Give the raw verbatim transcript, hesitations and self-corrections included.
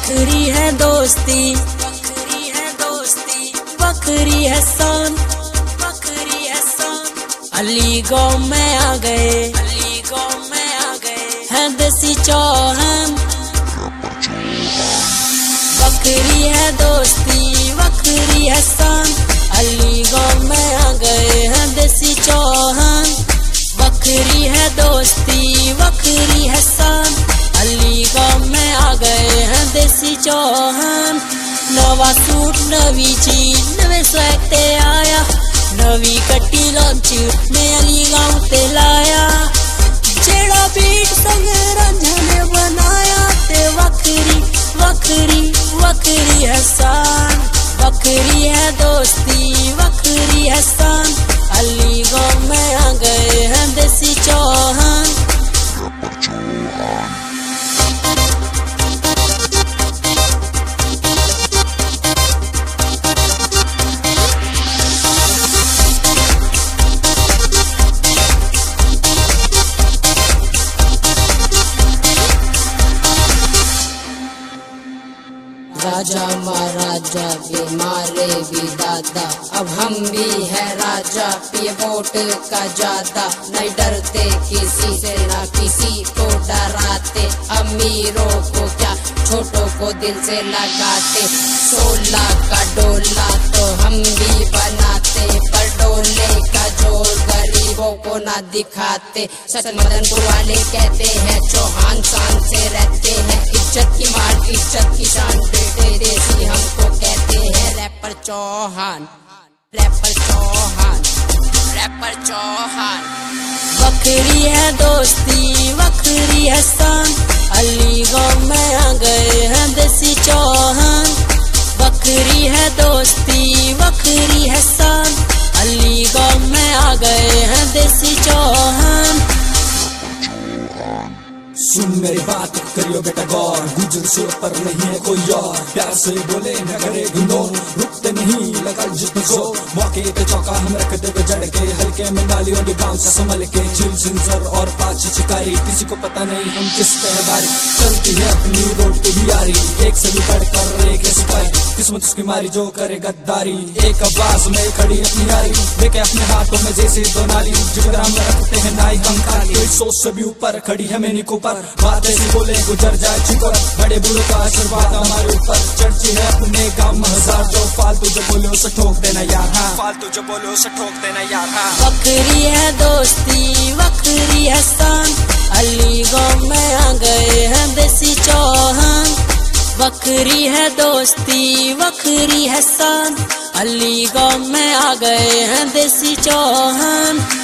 बकरी है दोस्ती, बकरी है दोस्ती, बकरी है शान, बकरी है शान। अली गाँव में आ गए, अली गाँव में आ गए हैं देसी चौहान। बकरी है दोस्ती, बकरी है शान। अली गाँव में आ गए हैं देसी चौहान। बकरी है दोस्ती, बकरी है शान। अली गाँव में आ गए हैं देसी चौहान। नवा सूट नवी चीज नवे स्वैग ते आया, नवी कट्टी लॉन्च ने अली गाँव ते लाया। जेड़ा बीट संग रंझा ने बनाया ते वकरी वकरी वकरी है शान। बकरी है दोस्ती, बकरी है शान। अली गाँव में आ गए हैं देसी चौहान। राजा महाराजा भी मारे भी दादा, अब हम भी है राजा पिए वोट का ज्यादा। नहीं डरते किसी से ना किसी को डराते, अमीरों को क्या छोटों को दिल से लगाते। सोलह का डोला तो हम भी बनाते, पर डोले का जोर गरीबों को ना दिखाते। सच मदनपुर वाले कहते हैं चौहान शान से रहते हैं। इज्जत की मार इज्जत की शान, बेटे देसी हमको कहते हैं rapper Chauhan, rapper Chauhan, rapper Chauhan. बकरी है दोस्ती, बकरी है शान। अली गाँव में आ गए हैं देसी चौहान। बकरी है दोस्ती, बकरी है शान। अली गाँव में आ गए हैं देसी चौहान। सुन मेरी बात करियो बेटा गौर, गुजर सुर पर नहीं है कोई और। प्यार से बोले न करे गुंदोर, रुकते नहीं लगा जितना जोर। मौके पे चौका हम रख दे जड़ के, हल्के में नालियों के गाँव से संभल के। चिल सिंसर और पाँच शिकारी, किसी को पता नहीं हम किस पे बारी। चलती है अपनी रोड पे भी यारी, एक से भी बढ़कर एक है सिपाही। किस्मत उसकी मारी जो करे गद्दारी, एक आवाज में खड़ी अपनी यारी। लेके अपने हाथों में जैसे दो नारी, जिगरा में रखते हैं नाई हम काली। सोच से भी ऊपर खड़ी है मैंने ऊपर, बात ऐसी बोले गुजर जाए चुकर। बड़े बूढ़ों का आशीर्वाद हमारे ऊपर, चर्ची है अपने गाँव हजार। जो फालतू जो बोले उसे ठोक देना यार, हाँ फालतू जो बोले उसे ठोक देना यार, हाँ। बकरी है दोस्ती, बकरी है शान। अली गाँव में आ गए हैं देसी चौहान। बकरी है दोस्ती, बकरी है शान। अली गाँव में आ गए हैं देसी चौहान।